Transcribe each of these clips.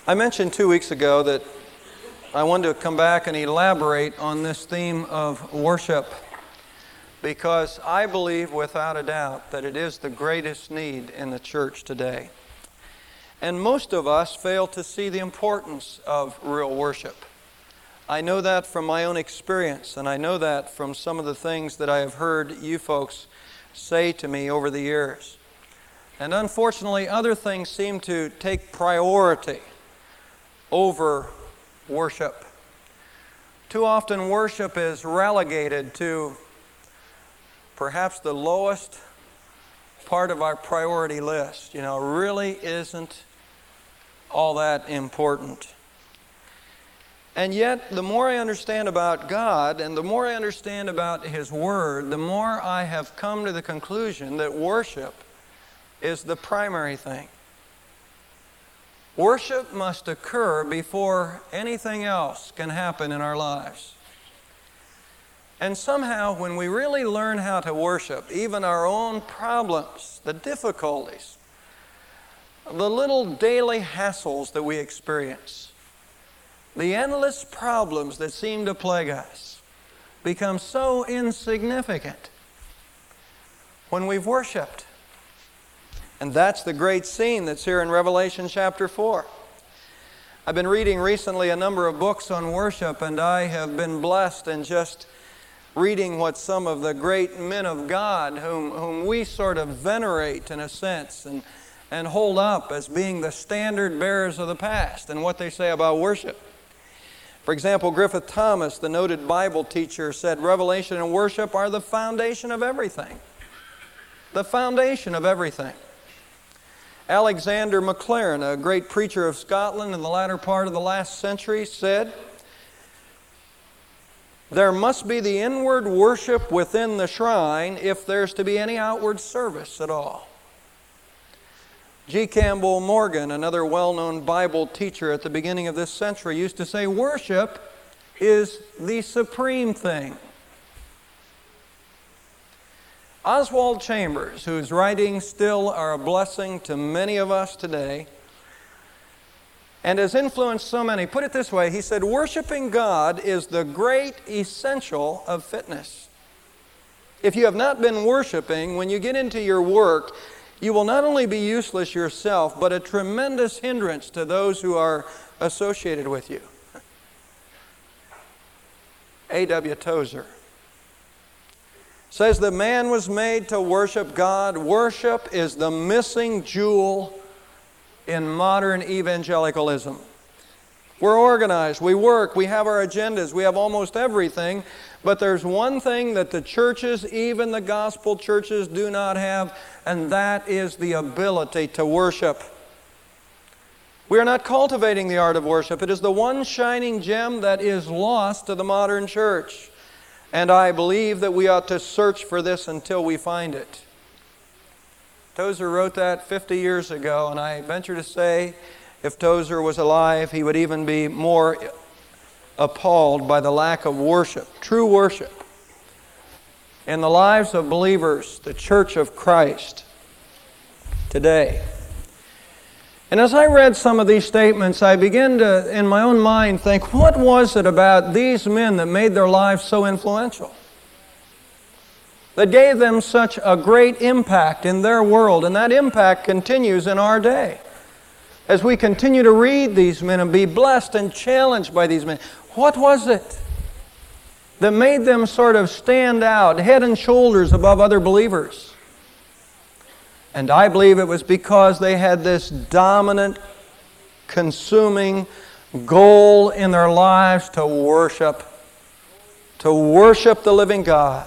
I mentioned 2 weeks ago that I wanted to come back and elaborate on this theme of worship because I believe without a doubt that it is the greatest need in the church today. And most of us fail to see the importance of real worship. I know that from my own experience, and I know that from some of the things that I have heard you folks say to me over the years. And unfortunately, other things seem to take priority over worship. Too often worship is relegated to perhaps the lowest part of our priority list. Really isn't all that important. And yet, the more I understand about God and the more I understand about His Word, the more I have come to the conclusion that worship is the primary thing. Worship must occur before anything else can happen in our lives. And somehow, when we really learn how to worship, even our own problems, the difficulties, the little daily hassles that we experience, the endless problems that seem to plague us, become so insignificant when we've worshiped. And that's the great scene that's here in Revelation chapter 4. I've been reading recently a number of books on worship, and I have been blessed in just reading what some of the great men of God, whom we sort of venerate in a sense, and hold up as being the standard bearers of the past, and what they say about worship. For example, Griffith Thomas, the noted Bible teacher, said, "Revelation and worship are the foundation of everything." The foundation of everything. Alexander MacLaren, a great preacher of Scotland in the latter part of the last century, said, "There must be the inward worship within the shrine if there's to be any outward service at all." G. Campbell Morgan, another well-known Bible teacher at the beginning of this century, used to say, "Worship is the supreme thing." Oswald Chambers, whose writings still are a blessing to many of us today and has influenced so many, put it this way, he said, "Worshiping God is the great essential of fitness." If you have not been worshiping, when you get into your work, you will not only be useless yourself, but a tremendous hindrance to those who are associated with you. A.W. Tozer says that man was made to worship God. Worship is the missing jewel in modern evangelicalism. We're organized, we work, we have our agendas, we have almost everything, but there's one thing that the churches, even the gospel churches, do not have, and that is the ability to worship. We are not cultivating the art of worship. It is the one shining gem that is lost to the modern church. And I believe that we ought to search for this until we find it. Tozer wrote that 50 years ago, and I venture to say, if Tozer was alive, he would even be more appalled by the lack of worship, true worship, in the lives of believers, the Church of Christ, today. And as I read some of these statements, I began to, in my own mind, think, what was it about these men that made their lives so influential? That gave them such a great impact in their world, and that impact continues in our day. As we continue to read these men and be blessed and challenged by these men, what was it that made them sort of stand out, head and shoulders above other believers? And I believe it was because they had this dominant, consuming goal in their lives to worship the living God.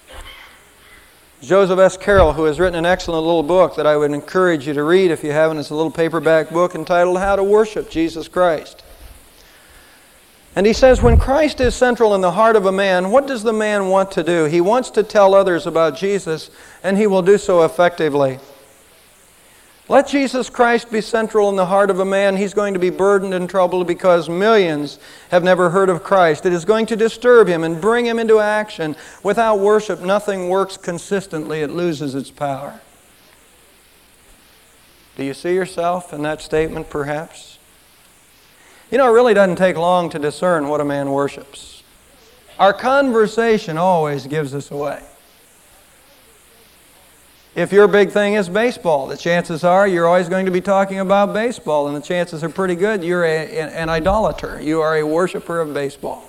Joseph S. Carroll, who has written an excellent little book that I would encourage you to read if you haven't, it's a little paperback book entitled How to Worship Jesus Christ. And he says, when Christ is central in the heart of a man, what does the man want to do? He wants to tell others about Jesus, and he will do so effectively. Let Jesus Christ be central in the heart of a man. He's going to be burdened and troubled because millions have never heard of Christ. It is going to disturb him and bring him into action. Without worship, nothing works consistently. It loses its power. Do you see yourself in that statement, perhaps? You know, it really doesn't take long to discern what a man worships. Our conversation always gives us away. If your big thing is baseball, the chances are you're always going to be talking about baseball, and the chances are pretty good you're an idolater. You are a worshiper of baseball.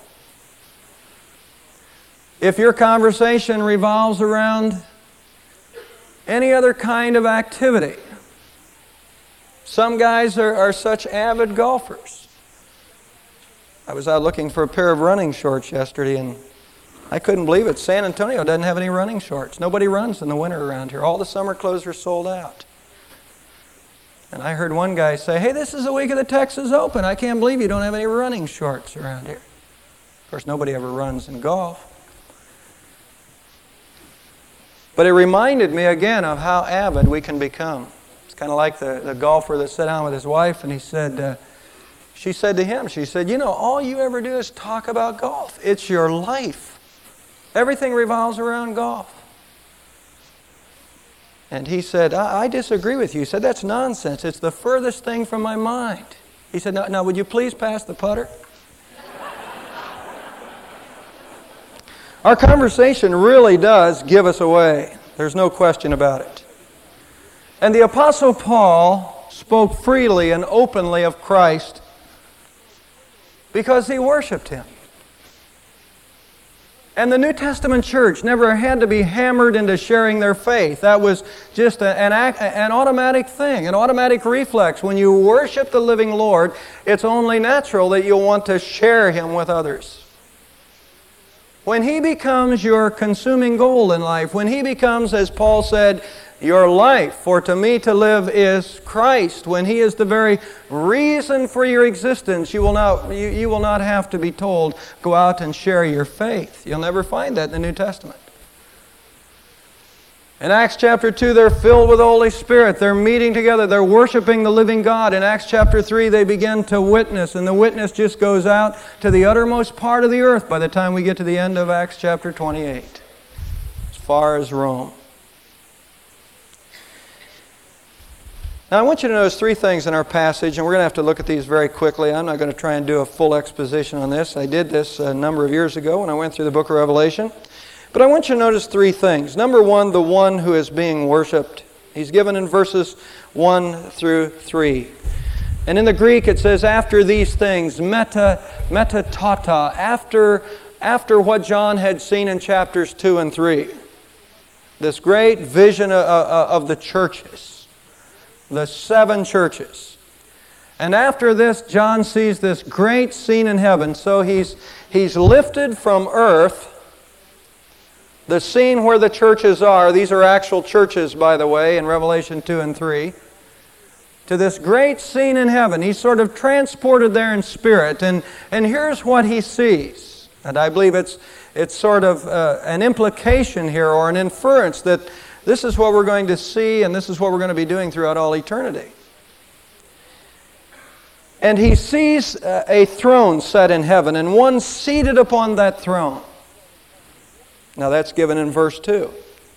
If your conversation revolves around any other kind of activity, some guys are such avid golfers. I was out looking for a pair of running shorts yesterday, and I couldn't believe it. San Antonio doesn't have any running shorts. Nobody runs in the winter around here. All the summer clothes are sold out. And I heard one guy say, "Hey, this is the week of the Texas Open. I can't believe you don't have any running shorts around here." Of course, nobody ever runs in golf. But it reminded me again of how avid we can become. It's kind of like the golfer that sat down with his wife, and she said to him, "You know, all you ever do is talk about golf. It's your life. Everything revolves around golf." And he said, I disagree with you. He said, "That's nonsense. It's the furthest thing from my mind." He said, now would you please pass the putter?" Our conversation really does give us away. There's no question about it. And the Apostle Paul spoke freely and openly of Christ because he worshiped Him. And the New Testament church never had to be hammered into sharing their faith. That was just an automatic thing, an automatic reflex. When you worship the living Lord, it's only natural that you'll want to share Him with others. When He becomes your consuming goal in life, when He becomes, as Paul said, your life, for to me to live is Christ, when He is the very reason for your existence, you will not have to be told, go out and share your faith. You'll never find that in the New Testament. In Acts chapter 2, they're filled with the Holy Spirit. They're meeting together. They're worshiping the living God. In Acts chapter 3, they begin to witness, and the witness just goes out to the uttermost part of the earth by the time we get to the end of Acts chapter 28, as far as Rome. Now, I want you to notice three things in our passage, and we're going to have to look at these very quickly. I'm not going to try and do a full exposition on this. I did this a number of years ago when I went through the book of Revelation. But I want you to notice three things. Number one, the one who is being worshipped. He's given in verses 1 through 3. And in the Greek it says, after these things, metatata, after what John had seen in chapters 2 and 3. This great vision of the churches. The 7 churches. And after this, John sees this great scene in heaven. So he's lifted from earth, the scene where the churches are. These are actual churches, by the way, in Revelation 2 and 3. To this great scene in heaven. He's sort of transported there in spirit. And here's what he sees. And I believe it's sort of an implication here, or an inference, that this is what we're going to see, and this is what we're going to be doing throughout all eternity. And he sees a throne set in heaven, and one seated upon that throne. Now that's given in verse 2.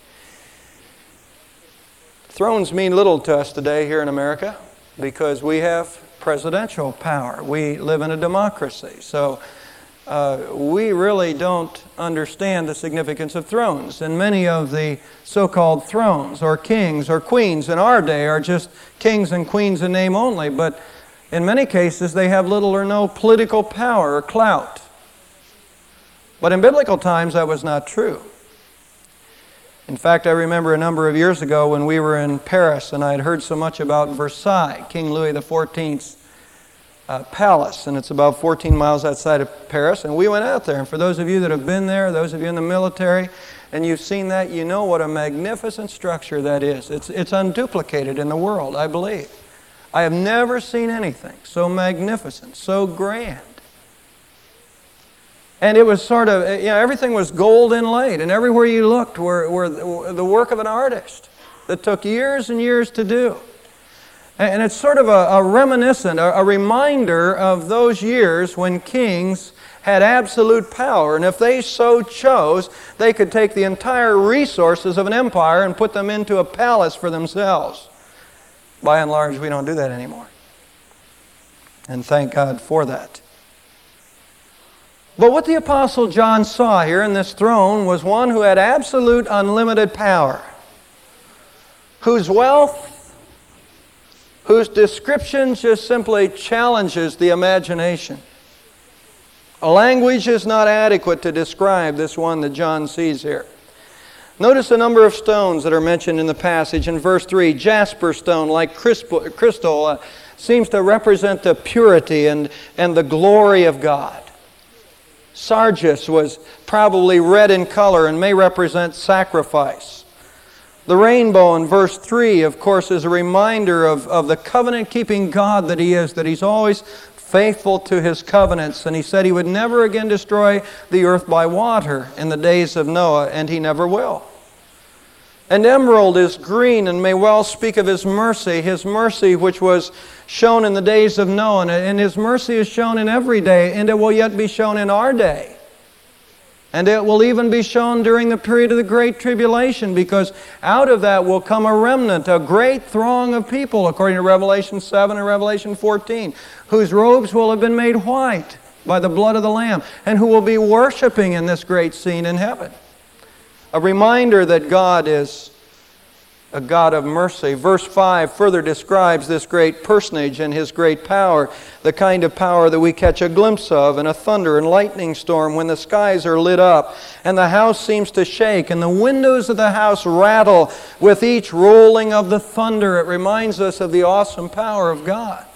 Thrones mean little to us today here in America because we have presidential power. We live in a democracy. So we really don't understand the significance of thrones. And many of the so-called thrones or kings or queens in our day are just kings and queens in name only. But in many cases, they have little or no political power or clout. But in biblical times, that was not true. In fact, I remember a number of years ago when we were in Paris and I had heard so much about Versailles, King Louis XIV's palace, and it's about 14 miles outside of Paris, and we went out there. And for those of you that have been there, those of you in the military, and you've seen that, you know what a magnificent structure that is. It's unduplicated in the world, I believe. I have never seen anything so magnificent, so grand. And it was sort of, everything was gold inlaid, and everywhere you looked were the work of an artist that took years and years to do. And it's sort of a reminiscent, a reminder of those years when kings had absolute power. And if they so chose, they could take the entire resources of an empire and put them into a palace for themselves. By and large, we don't do that anymore. And thank God for that. But what the Apostle John saw here in this throne was one who had absolute unlimited power, whose wealth, whose description just simply challenges the imagination. A language is not adequate to describe this one that John sees here. Notice the number of stones that are mentioned in the passage. In verse 3, jasper stone, like crystal, seems to represent the purity and the glory of God. Sardius was probably red in color and may represent sacrifice. The rainbow in verse 3, of course, is a reminder of the covenant-keeping God that He is, that He's always faithful to His covenants. And He said He would never again destroy the earth by water in the days of Noah, and He never will. And emerald is green and may well speak of His mercy which was shown in the days of Noah. And His mercy is shown in every day, and it will yet be shown in our day. And it will even be shown during the period of the Great Tribulation, because out of that will come a remnant, a great throng of people, according to Revelation 7 and Revelation 14, whose robes will have been made white by the blood of the Lamb, and who will be worshiping in this great scene in heaven. A reminder that God is a God of mercy. Verse 5 further describes this great personage and His great power, the kind of power that we catch a glimpse of in a thunder and lightning storm when the skies are lit up and the house seems to shake and the windows of the house rattle with each rolling of the thunder. It reminds us of the awesome power of God.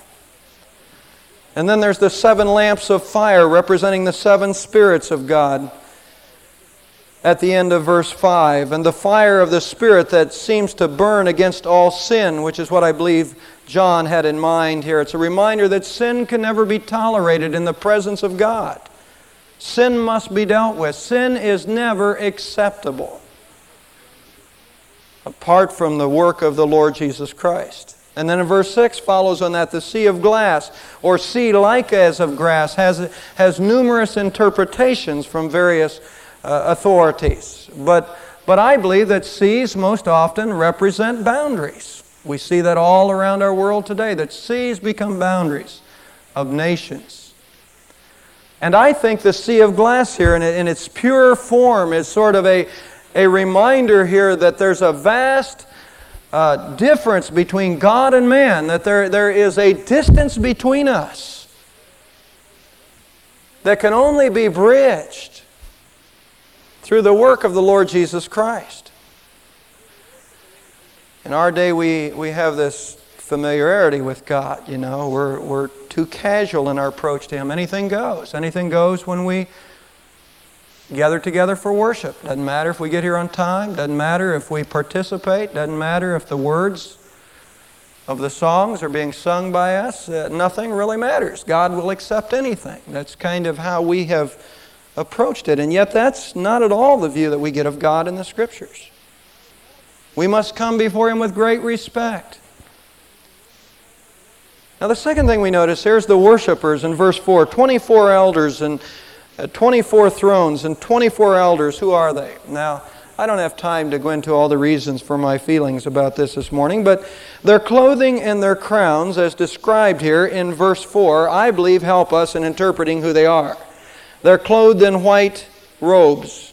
And then there's the 7 lamps of fire representing the 7 spirits of God at the end of verse 5, and the fire of the Spirit that seems to burn against all sin, which is what I believe John had in mind here. It's a reminder that sin can never be tolerated in the presence of God. Sin must be dealt with. Sin is never acceptable apart from the work of the Lord Jesus Christ. And then in verse 6 follows on that, the sea of glass, or sea like as of grass, has numerous interpretations from various authorities. But I believe that seas most often represent boundaries. We see that all around our world today, that seas become boundaries of nations. And I think the sea of glass here in its pure form is sort of a reminder here that there's a vast difference between God and man, that there is a distance between us that can only be bridged through the work of the Lord Jesus Christ. In our day, we have this familiarity with God. You know, we're too casual in our approach to Him. Anything goes. Anything goes when we gather together for worship. Doesn't matter if we get here on time. Doesn't matter if we participate. Doesn't matter if the words of the songs are being sung by us. Nothing really matters. God will accept anything. That's kind of how we have approached it. And yet that's not at all the view that we get of God in the Scriptures. We must come before Him with great respect. Now the second thing we notice here is the worshipers in verse 4. 24 elders and 24 thrones and 24 elders. Who are they? Now, I don't have time to go into all the reasons for my feelings about this morning, but their clothing and their crowns, as described here in verse 4, I believe help us in interpreting who they are. They're clothed in white robes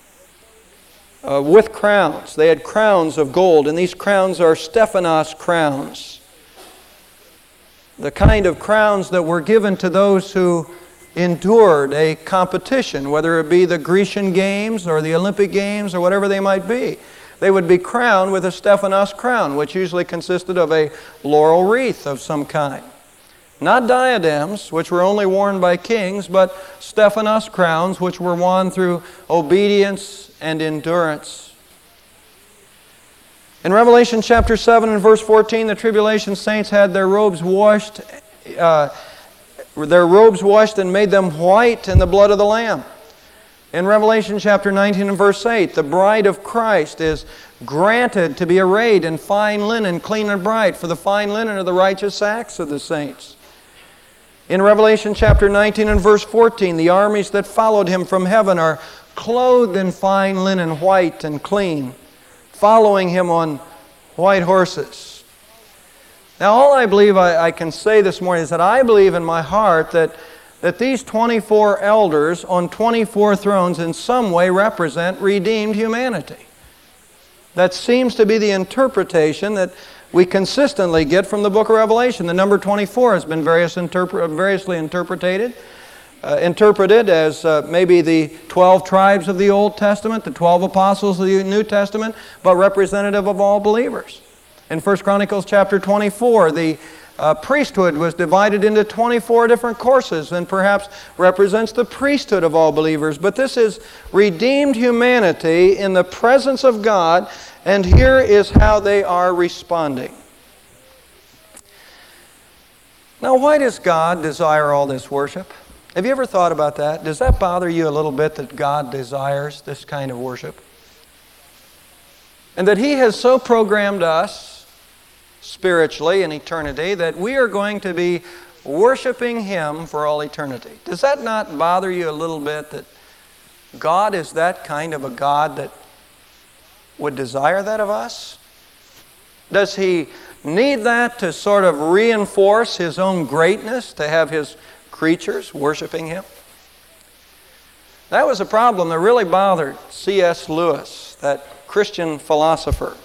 with crowns. They had crowns of gold, and these crowns are Stephanos crowns. The kind of crowns that were given to those who endured a competition, whether it be the Grecian Games or the Olympic Games or whatever they might be. They would be crowned with a Stephanos crown, which usually consisted of a laurel wreath of some kind. Not diadems, which were only worn by kings, but Stephanos crowns, which were won through obedience and endurance. In Revelation chapter 7 and verse 14, the tribulation saints had their robes washed and made them white in the blood of the Lamb. In Revelation chapter 19 and verse 8, the bride of Christ is granted to be arrayed in fine linen, clean and bright, for the fine linen are the righteous acts of the saints. In Revelation chapter 19 and verse 14, the armies that followed Him from heaven are clothed in fine linen, white and clean, following Him on white horses. Now, all I believe I can say this morning is that I believe in my heart that these 24 elders on 24 thrones in some way represent redeemed humanity. That seems to be the interpretation that we consistently get from the book of Revelation. The number 24 has been variously interpreted as maybe the 12 tribes of the Old Testament, the 12 apostles of the New Testament, but representative of all believers. In 1 Chronicles chapter 24, the priesthood was divided into 24 different courses and perhaps represents the priesthood of all believers. But this is redeemed humanity in the presence of God, and here is how they are responding. Now, why does God desire all this worship? Have you ever thought about that? Does that bother you a little bit that God desires this kind of worship? And that He has so programmed us spiritually in eternity that we are going to be worshiping Him for all eternity. Does that not bother you a little bit that God is that kind of a God that would desire that of us? Does He need that to sort of reinforce His own greatness, to have His creatures worshiping Him? That was a problem that really bothered C.S. Lewis, that Christian philosopher.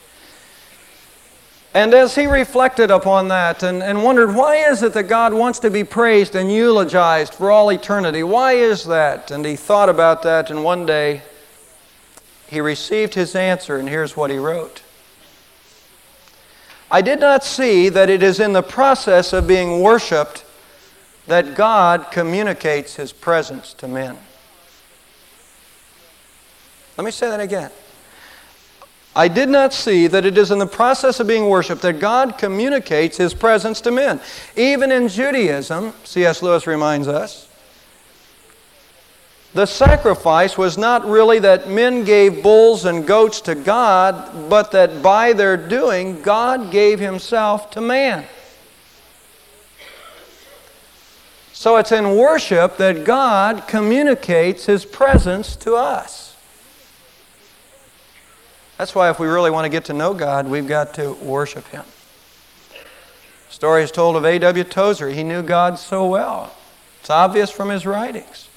And as he reflected upon that and wondered, why is it that God wants to be praised and eulogized for all eternity? Why is that? And he thought about that, and one day he received his answer, and here's what he wrote. I did not see that it is in the process of being worshipped that God communicates His presence to men. Let me say that again. I did not see that it is in the process of being worshipped that God communicates His presence to men. Even in Judaism, C.S. Lewis reminds us, the sacrifice was not really that men gave bulls and goats to God, but that by their doing, God gave Himself to man. So it's in worship that God communicates His presence to us. That's why if we really want to get to know God, we've got to worship Him. The story is told of A.W. Tozer. He knew God so well. It's obvious from his writings.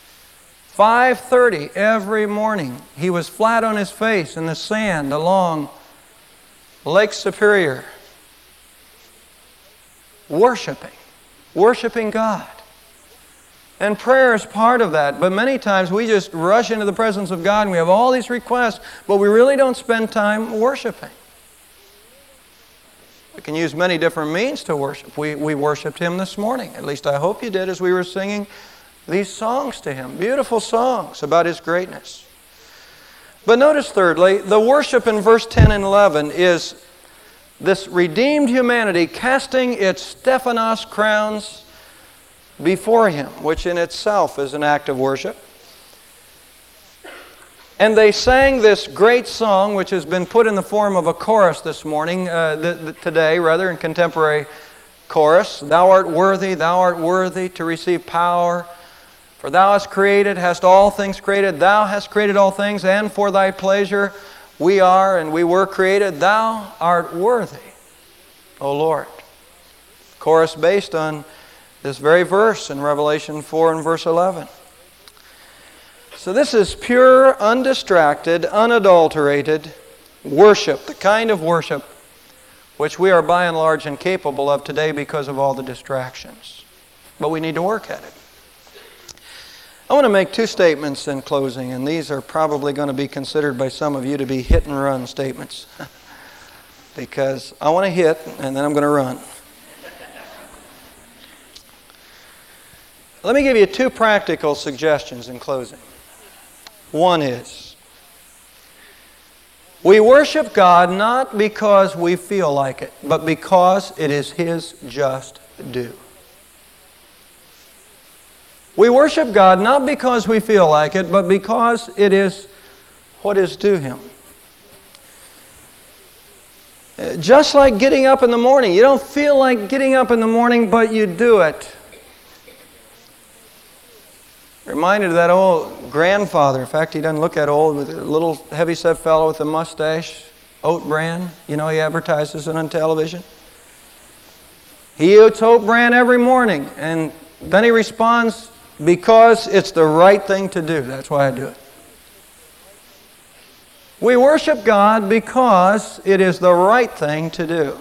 5:30 every morning, he was flat on his face in the sand along Lake Superior, worshiping God. And prayer is part of that. But many times we just rush into the presence of God and we have all these requests, but we really don't spend time worshiping. We can use many different means to worship. We worshiped Him this morning. At least I hope you did as we were singing these songs to Him. Beautiful songs about His greatness. But notice thirdly, the worship in verse 10 and 11 is this redeemed humanity casting its Stephanos crowns before Him, which in itself is an act of worship. And they sang this great song, which has been put in the form of a chorus this morning, today, in contemporary chorus. Thou art worthy to receive power. For Thou hast all things created. Thou hast created all things, and for Thy pleasure we are and we were created. Thou art worthy, O Lord. Chorus based on this very verse in Revelation 4 and verse 11. So this is pure, undistracted, unadulterated worship, the kind of worship which we are by and large incapable of today because of all the distractions. But we need to work at it. I want to make two statements in closing, and these are probably going to be considered by some of you to be hit and run statements. Because I want to hit and then I'm going to run. Let me give you two practical suggestions in closing. One is, we worship God not because we feel like it, but because it is His just due. We worship God not because we feel like it, but because it is what is due Him. Just like getting up in the morning. You don't feel like getting up in the morning, but you do it. Reminded of that old grandfather. In fact, he doesn't look that old, with a little heavy-set fellow with a mustache, Oat Bran. You know, he advertises it on television. He eats oat bran every morning. And then he responds, because it's the right thing to do. That's why I do it. We worship God because it is the right thing to do.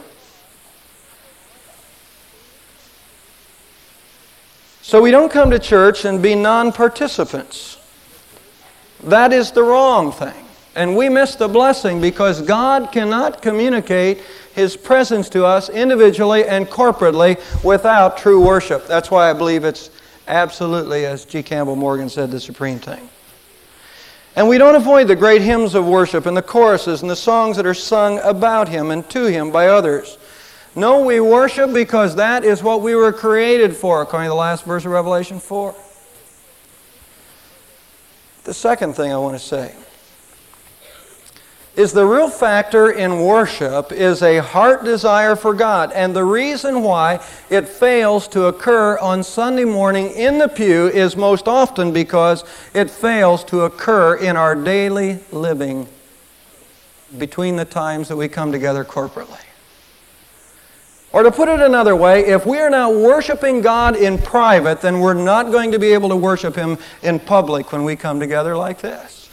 So we don't come to church and be non-participants. That is the wrong thing. And we miss the blessing because God cannot communicate His presence to us individually and corporately without true worship. That's why I believe it's absolutely, as G. Campbell Morgan said, the supreme thing. And we don't avoid the great hymns of worship and the choruses and the songs that are sung about Him and to Him by others. No, we worship because that is what we were created for, according to the last verse of Revelation 4. The second thing I want to say is the real factor in worship is a heart desire for God. And the reason why it fails to occur on Sunday morning in the pew is most often because it fails to occur in our daily living between the times that we come together corporately. Or to put it another way, if we are not worshiping God in private, then we're not going to be able to worship Him in public when we come together like this.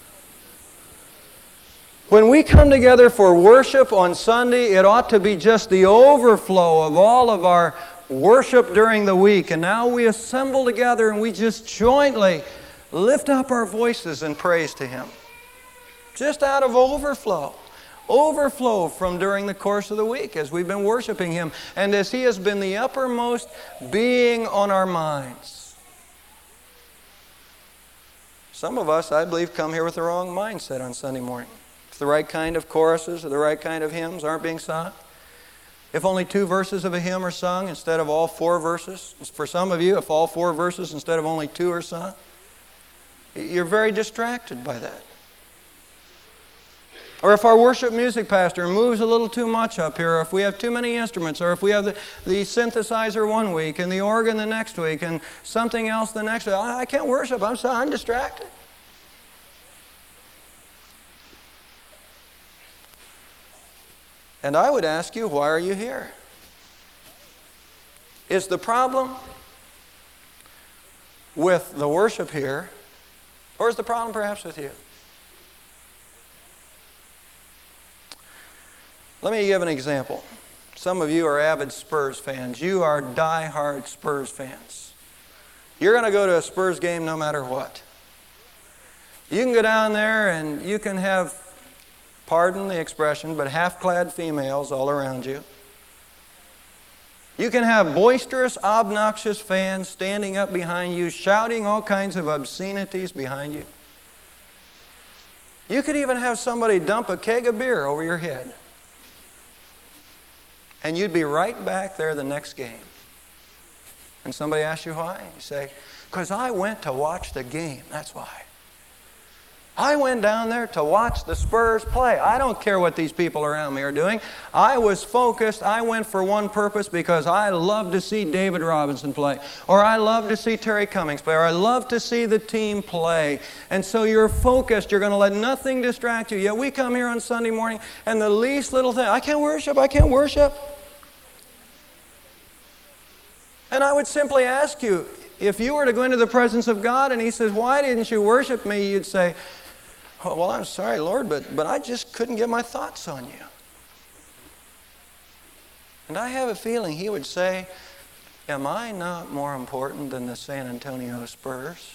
When we come together for worship on Sunday, it ought to be just the overflow of all of our worship during the week. And now we assemble together and we just jointly lift up our voices in praise to Him. Just out of overflow. Overflow from during the course of the week as we've been worshiping Him and as He has been the uppermost being on our minds. Some of us, I believe, come here with the wrong mindset on Sunday morning. If the right kind of choruses or the right kind of hymns aren't being sung, if only 2 verses of a hymn are sung instead of all 4 verses, for some of you, if all 4 verses instead of only 2 are sung, you're very distracted by that. Or if our worship music pastor moves a little too much up here, or if we have too many instruments, or if we have the synthesizer one week and the organ the next week and something else the next week, I can't worship, I'm distracted. And I would ask you, why are you here? Is the problem with the worship here, or is the problem perhaps with you? Let me give an example. Some of you are avid Spurs fans. You are die-hard Spurs fans. You're going to go to a Spurs game no matter what. You can go down there and you can have, pardon the expression, but half-clad females all around you. You can have boisterous, obnoxious fans standing up behind you, shouting all kinds of obscenities behind you. You could even have somebody dump a keg of beer over your head. And you'd be right back there the next game. And somebody asks you why? You say, because I went to watch the game. That's why. I went down there to watch the Spurs play. I don't care what these people around me are doing. I was focused. I went for one purpose because I love to see David Robinson play. Or I love to see Terry Cummings play. Or I love to see the team play. And so you're focused. You're going to let nothing distract you. Yet we come here on Sunday morning and the least little thing, I can't worship. And I would simply ask you, if you were to go into the presence of God and He says, why didn't you worship me? You'd say, oh, well, I'm sorry, Lord, but I just couldn't get my thoughts on you. And I have a feeling He would say, am I not more important than the San Antonio Spurs?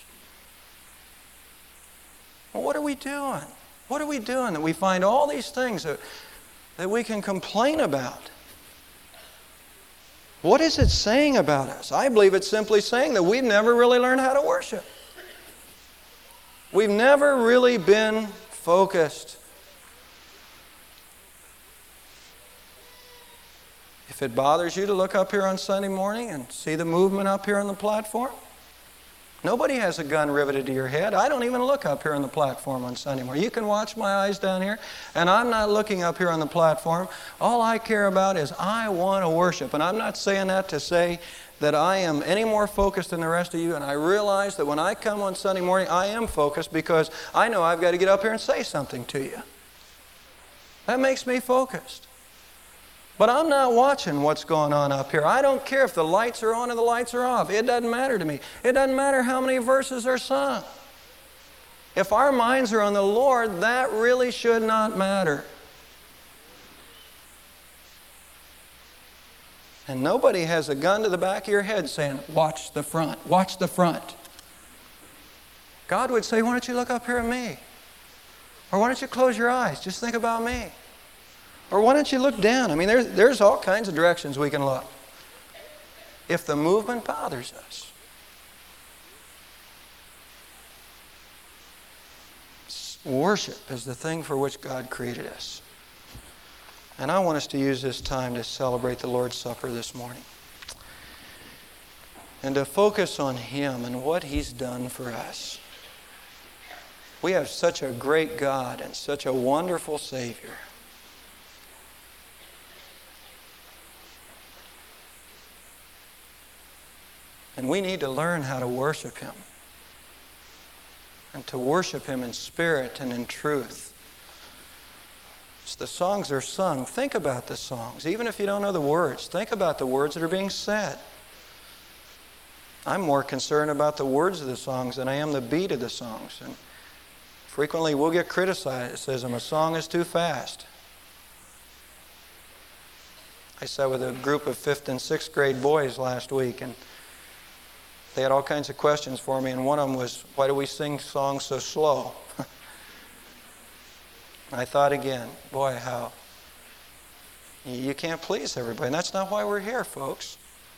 Well, what are we doing? What are we doing that we find all these things that we can complain about? What is it saying about us? I believe it's simply saying that we've never really learned how to worship. We've never really been focused. If it bothers you to look up here on Sunday morning and see the movement up here on the platform, nobody has a gun riveted to your head. I don't even look up here on the platform on Sunday morning. You can watch my eyes down here, and I'm not looking up here on the platform. All I care about is I want to worship. And I'm not saying that to say that I am any more focused than the rest of you. And I realize that when I come on Sunday morning, I am focused because I know I've got to get up here and say something to you. That makes me focused. But I'm not watching what's going on up here. I don't care if the lights are on or the lights are off. It doesn't matter to me. It doesn't matter how many verses are sung. If our minds are on the Lord, that really should not matter. And nobody has a gun to the back of your head saying, watch the front, watch the front. God would say, why don't you look up here at me? Or why don't you close your eyes? Just think about me. Or why don't you look down? I mean, there's all kinds of directions we can look. If the movement bothers us. Worship is the thing for which God created us. And I want us to use this time to celebrate the Lord's Supper this morning. And to focus on Him and what He's done for us. We have such a great God and such a wonderful Savior. And we need to learn how to worship Him. And to worship Him in spirit and in truth. As the songs are sung, think about the songs. Even if you don't know the words, think about the words that are being said. I'm more concerned about the words of the songs than I am the beat of the songs. And frequently we'll get criticism, a song is too fast. I sat with a group of 5th and 6th grade boys last week, and they had all kinds of questions for me, and one of them was, why do we sing songs so slow? I thought again, boy, how you can't please everybody. And that's not why we're here, folks.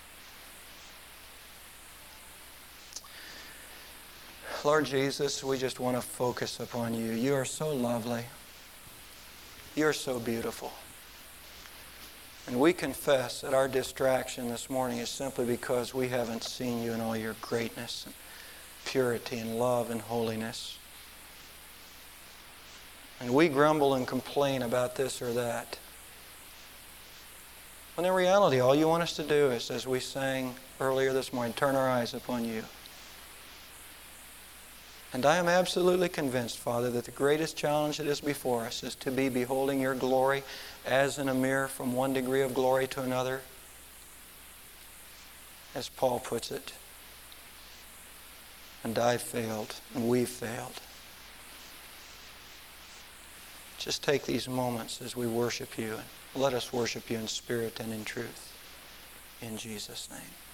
Lord Jesus, we just want to focus upon You. You are so lovely. You are so beautiful. And we confess that our distraction this morning is simply because we haven't seen You in all Your greatness and purity and love and holiness. And we grumble and complain about this or that. When in reality, all You want us to do is, as we sang earlier this morning, turn our eyes upon You. And I am absolutely convinced, Father, that the greatest challenge that is before us is to be beholding Your glory as in a mirror from one degree of glory to another. As Paul puts it. And I failed, and we've failed. Just take these moments as we worship You, and let us worship You in spirit and in truth. In Jesus' name.